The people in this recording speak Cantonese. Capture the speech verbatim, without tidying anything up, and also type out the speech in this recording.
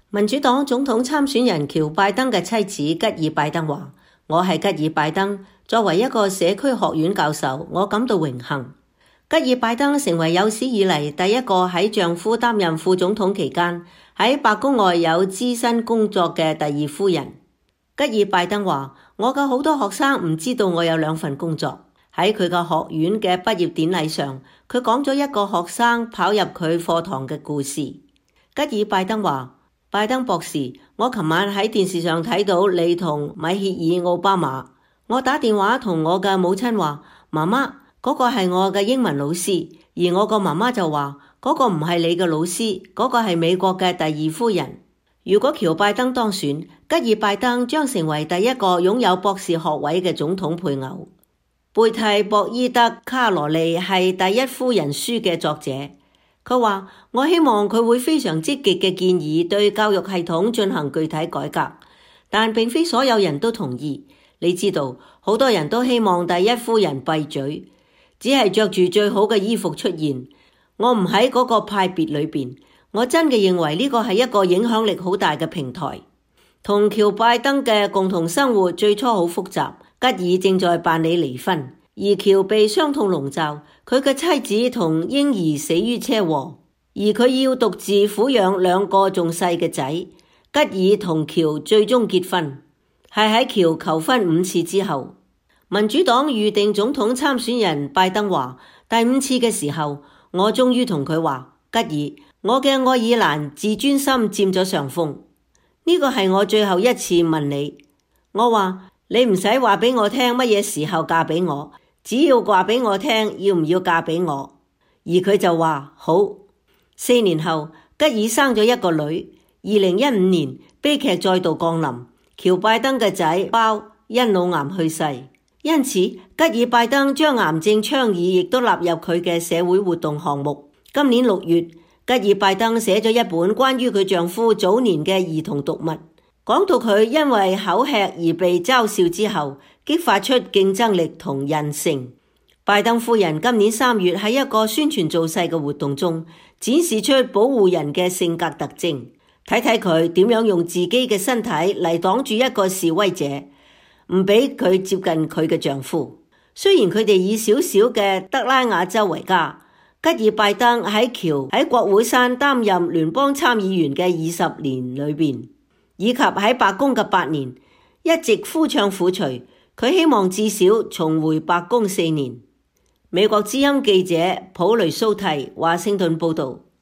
民主黨總統參選人喬拜登嘅妻子吉爾拜登話：我係吉爾拜登，作為一個社區學院教授，我感到榮幸。吉爾拜登成為有史以嚟第一個喺丈夫擔任副總統期間喺白宮外有資深工作嘅第二夫人。吉爾拜登話：我嘅好多學生唔知道我有兩份工作。喺佢嘅學院嘅畢業典禮上，佢講咗一個學生跑入佢課堂嘅故事。吉爾拜登話：拜登博士，我琴晚喺電視上睇到你同米歇爾奧巴馬。我打電話同我嘅母親話：媽媽，嗰個係我嘅英文老師。而我個媽媽就話：嗰個唔係你嘅老師，嗰個係美國嘅第二夫人。如果喬拜登當選，吉爾拜登將成為第一個擁有博士學位嘅總統配偶。貝蒂博伊德卡羅利係第一夫人書嘅作者。佢話：我希望佢會非常積極嘅建議對教育系統進行具體改革，但並非所有人都同意。你知道，好多人都希望第一夫人閉嘴，只係着住最好嘅衣服出現。我唔喺嗰個派別裏邊，我真嘅認為呢個係一個影響力好大嘅平台。同喬拜登嘅共同生活最初好複雜，吉爾正在辦理離婚。而喬被傷痛籠罩，佢嘅妻子同嬰兒死於車禍，而佢要獨自撫養兩個仲細嘅仔。吉爾同喬最終結婚，係喺喬求婚五次之後。民主黨預定總統參選人拜登話：第五次嘅時候，我終於同佢話，吉爾，我嘅愛爾蘭自尊心佔咗上風。呢個係我最後一次問你。我話你唔使話俾我聽乜嘢時候嫁俾我。只要話俾我聽要唔要嫁俾我，而佢就話好。四年後，吉爾生咗一個女。二零一五年，悲劇再度降臨，喬拜登嘅仔包因腦癌去世。因此，吉爾拜登將癌症倡議亦都納入佢嘅社會活動項目。今年六月，吉爾拜登寫咗一本關於佢丈夫早年嘅兒童讀物，講到佢因為口吃而被嘲笑之後，激發出競爭力同韌性。拜登夫人今年三月喺一個宣傳造勢嘅活動中，展示出保護人嘅性格特徵。睇睇佢點樣用自己嘅身體嚟擋住一個示威者，唔俾佢接近佢嘅丈夫。雖然佢哋以小小嘅德拉瓦州為家，吉爾拜登喺喬喺國會山擔任聯邦參議員嘅二十年裏邊，以及喺白宮嘅八年，一直呼唱苦隨。佢希望至少重回白宮四年。美國之音記者普雷蘇蒂華盛頓報道。